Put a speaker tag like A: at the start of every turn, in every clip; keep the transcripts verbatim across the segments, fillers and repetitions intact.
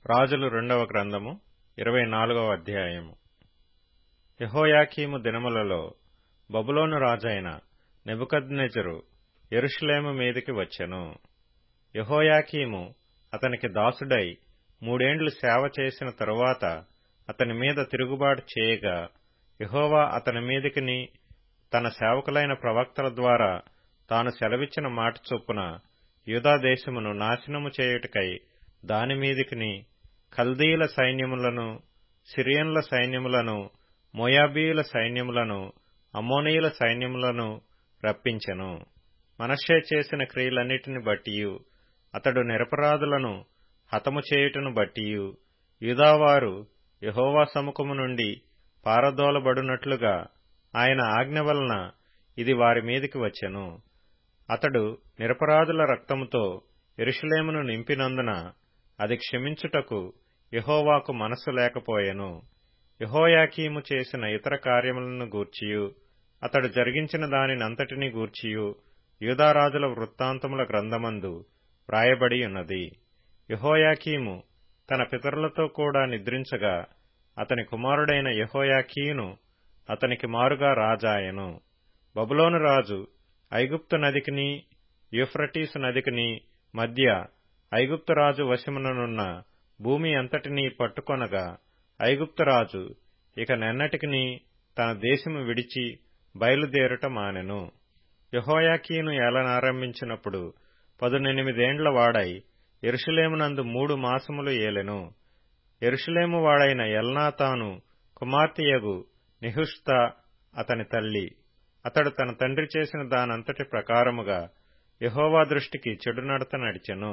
A: రాజులు రెండవ గ్రంథము ఇరవై నాలుగవ అధ్యాయము. యెహోయాకీము దినములలో బబులోను రాజైన నెబుకద్నెజరు యెరూషలేము మీదికి వచ్చెను. యెహోయాకీము అతనికి దాసుడై మూడేండ్లు సేవ చేసిన తరువాత అతని మీద తిరుగుబాటు చేయగా, యెహోవా అతని మీదికిని తన సేవకులైన ప్రవక్తల ద్వారా తాను సెలవిచ్చిన మాట చొప్పున యూదా దేశమును నాశనము చేయుటకై దానిమీదికిని కల్దీయుల సైన్యములను, సిరియన్ల సైన్యములను, మోయాబీయుల సైన్యములను, అమ్మోనీయుల సైన్యములను రప్పించెను. మనష్షే చేసిన క్రియలన్నిటిని బట్టియు అతడు నిరపరాధులను హతము చేయుటను బట్టియు యూదావారు యెహోవా సముఖము నుండి పారదోలబడునట్లుగా ఆయన ఆజ్ఞ వలన ఇది వారి మీదికి వచ్చెను. అతడు నిరపరాధుల రక్తముతో యెరూషలేమును నింపినందున అది క్షమించుటకు యెహోవాకు మనస్సు లేకపోయెను. యెహోయాకీము చేసిన ఇతర కార్యములను గూర్చియు అతడు జరిగించిన దానినంతటినీ గూర్చియు యూదారాజుల వృత్తాంతముల గ్రంథమందు వ్రాయబడి ఉన్నది. యెహోయాకీము తన పితరులతో కూడా నిద్రించగా అతని కుమారుడైన యెహోయాకీను అతనికి మారుగా రాజాయెను. బబులోను రాజు ఐగుప్తు నదికిని యూఫ్రటీసు నదికిని మధ్య ఐగుప్తు రాజు వశముననున్న భూమి అంతటినీ పట్టుకొనగా, ఐగుప్తు రాజు ఇక నెన్నటికిని తన దేశము విడిచి బయలుదేరుట మానెను. యెహోయాకీను ఏలనారంభించినప్పుడు పదునెనిమిదేండ్ల వాడై యెరూషలేమునందు మూడు మాసములు ఏలెను. యెరూషలేము వాడైన ఎల్నాతాను కుమార్తెయగు నెహుష్తా అతని తల్లి. అతడు తన తండ్రి చేసిన దానంతటి ప్రకారముగా యెహోవా దృష్టికి చెడునడత నడిచెను.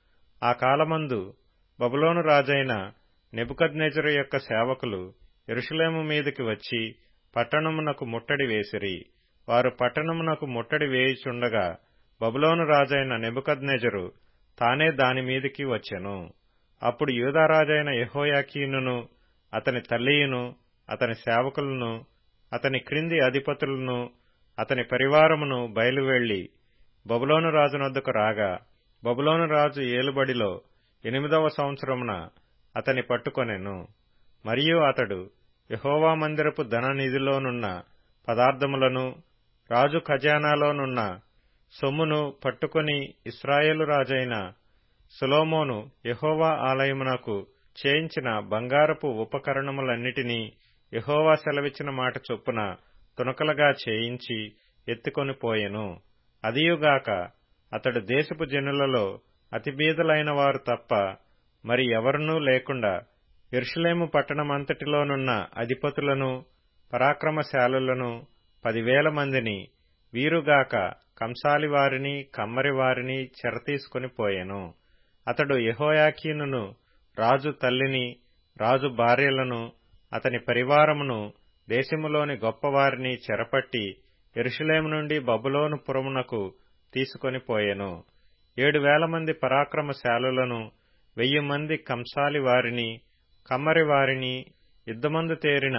A: ఆ కాలమందు బబులోను రాజైన నెబుకద్నెజరు యొక్క సేవకులు యెరూషలేము మీదికి వచ్చి పట్టణమునకు ముట్టడి వేసిరి. వారు పట్టణమునకు ముట్టడి వేయుచుండగా బబులోను రాజైన నెబుకద్నెజరు తానే దానిమీదికి వచ్చెను. అప్పుడు యూదారాజైన యెహోయాకీనును అతని తల్లియును అతని సేవకులను అతని క్రింది అధిపతులను అతని పరివారమును బయలువెళ్లి బబులోను రాజునొద్దకు రాగా, బబులోను రాజు ఏలుబడిలో ఎనిమిదవ సంవత్సరమున అతని పట్టుకొనెను. మరియు అతడు యెహోవా మందిరపు ధననిధిలోనున్న పదార్థములను, రాజు ఖజానాలోనున్న సొమ్మును పట్టుకొని ఇశ్రాయేలు రాజైన సొలొమోను యెహోవా ఆలయమునకు చేయించిన బంగారపు ఉపకరణములన్నిటినీ యెహోవా సెలవిచ్చిన మాట చొప్పున తునకలుగా చేయించి ఎత్తుకొని పోయెను. అదియుగాక అతడు దేశపు జనులలో అతిబీదలైన వారు తప్ప మరి ఎవరునూ లేకుండా యెరూషలేము పట్టణమంతటిలోనున్న అధిపతులను, పరాక్రమశాలులను పదివేల మందిని, వీరుగాక కంసాలి వారిని, కమ్మరి వారిని చెరతీసుకొని పోయెను. అతడు యెహోయాకీనును, రాజు తల్లిని, రాజు భార్యలను, అతని పరివారమును, దేశములోని గొప్పవారిని చెరపట్టి యెరూషలేము నుండి బబులోను పురమునకు తీసుకొని పోయెను. ఏడు వేల మంది పరాక్రమశాలులను, వెయ్యి మంది కంసాలి వారిని, కమ్మరి వారిని, యుద్ధమందు తేరిన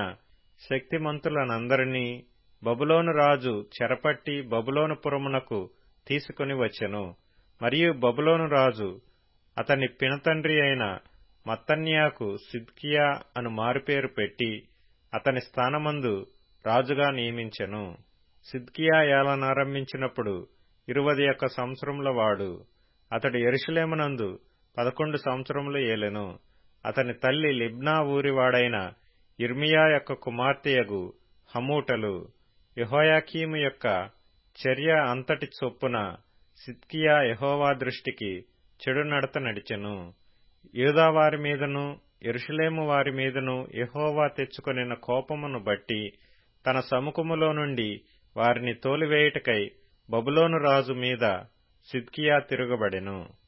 A: శక్తిమంతులనందరినీ బబులోను రాజు చెరపట్టి బబులోను పురమునకు తీసుకొని వచ్చెను. మరియు బబులోను రాజు అతని పినతండ్రి అయిన మత్తన్యాకు సిద్కియా అను మారుపేరు పెట్టి అతని స్థానమందు రాజుగా నియమించెను. సిద్కియా ఏలనారంభించినప్పుడు ఇరువది ఒక్క సంవత్సరముల వాడు. అతడు యెరూషలేమునందు పదకొండు సంవత్సరములు ఏలెను. అతని తల్లి లిబ్నా ఊరివాడైన యిర్మీయా యొక్క కుమార్తెయగు హమూటలు. యెహోయాకీము యొక్క చర్య అంతటి చొప్పున సిద్కియా యెహోవా దృష్టికి చెడు నడత నడిచెను. యూదా వారి మీదను యెరూషలేము వారి మీదను యెహోవా తెచ్చుకొనిన కోపమును బట్టి తన సముఖములో నుండి వారిని తోలివేయుటకై బబులోను రాజు మీద సిద్కియా తిరుగబడెను.